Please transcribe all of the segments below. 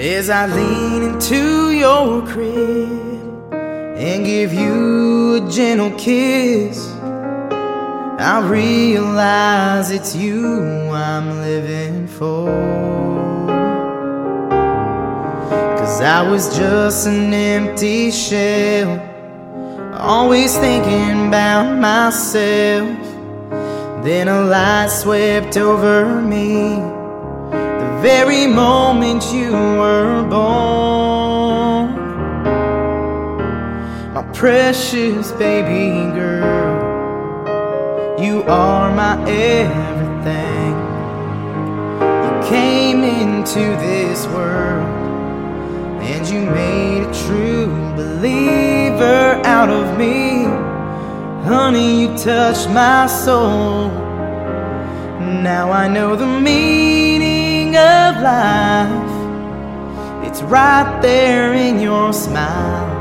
As I lean into your crib and give you a gentle kiss, I realize it's you I'm living for. 'Cause I was just an empty shell, always thinking about myself. Then a light swept over me the very moment you were born. My precious baby girl, you are my everything. You came into this world and you made a true believer out of me. Honey, you touched my soul. Now I know the meaning of life. It's right there in your smile,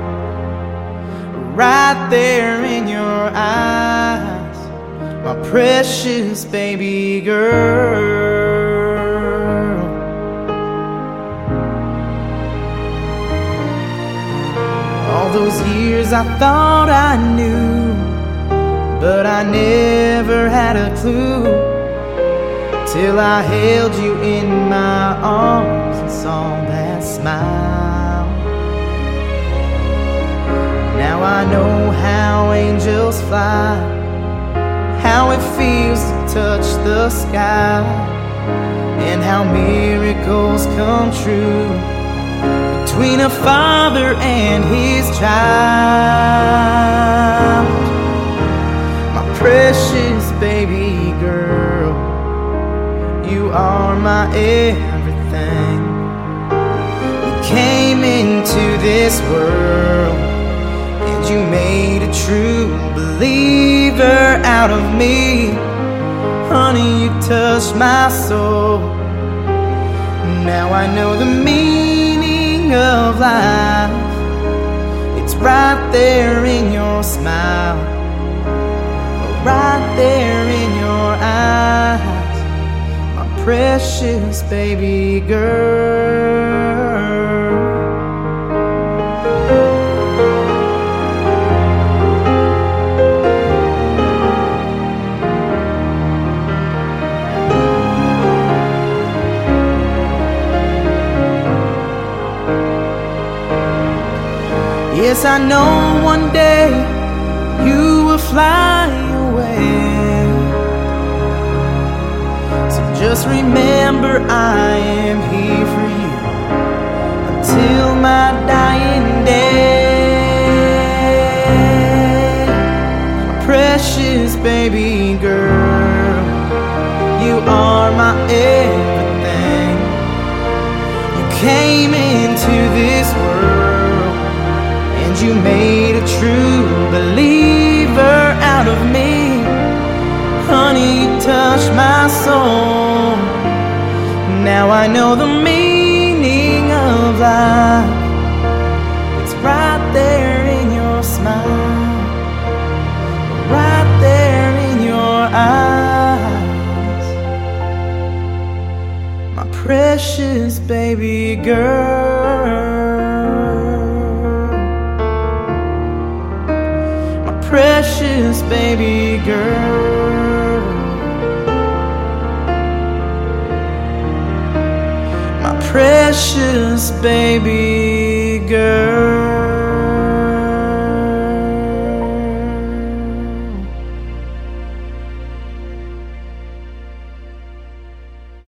right there in your eyes, my precious baby girl. All those years I thought I knew, but I never had a clue, till I held you in my arms and saw that smile. Now I know how angels fly, how it feels to touch the sky, and how miracles come true between a father and his child. My precious baby girl, you are my everything. You came into this world and you made a true believer out of me. Honey, you touched my soul. Now I know the meaning of life. It's right there in your smile, right there in your eyes, my precious baby girl. Yes, I know one day you will fly away, so just remember I am here for you until my dying day. My precious baby girl, you are my everything. You came into this world and you made a true believer out of me. Honey, you touched my soul. Now I know the meaning of life. It's right there in your smile, right there in your eyes, my precious baby girl, my precious baby girl, my precious baby girl.